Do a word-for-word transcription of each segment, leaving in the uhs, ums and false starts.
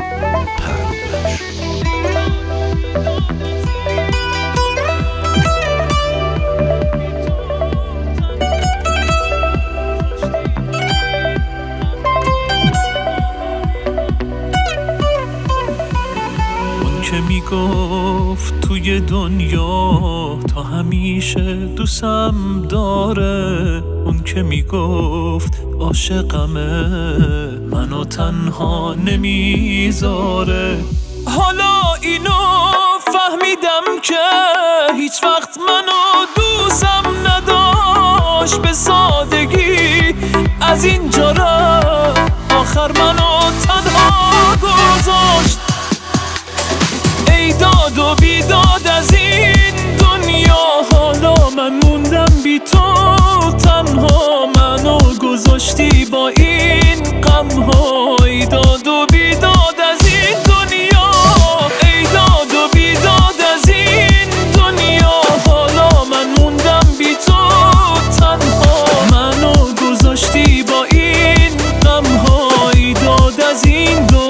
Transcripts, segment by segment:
که میگفت توی دنیا تا همیشه دوستم داره، اون که میگفت عاشقمه منو تنها نمیذاره. حالا اینو فهمیدم که هیچ وقت منو دوستم نداشت به سادگی، از اینجا رفت آخر منو تنها گذاشت. ای داد و بیداد از این دنیا، حالا من موندم بی تو تنها، منو گذاشتی با این غم ها. ای داد و بیداد از این دنیا، ای داد و بیداد از این دنیا، حالا من موندم بی تو تنها، منو گذاشتی با این غم ها. ای داد از این دنیا.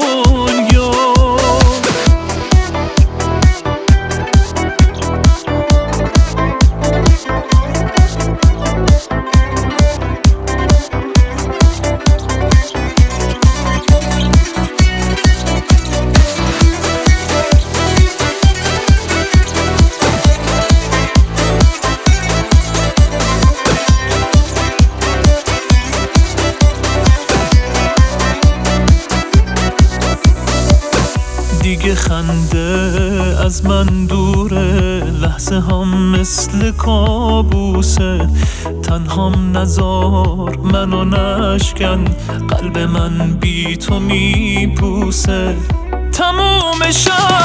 دیگه خنده از من دوره، لحظه هم مثل کابوسه، تنهام نزار منو نشکن، قلب من بی تو میپوسه. تموم شب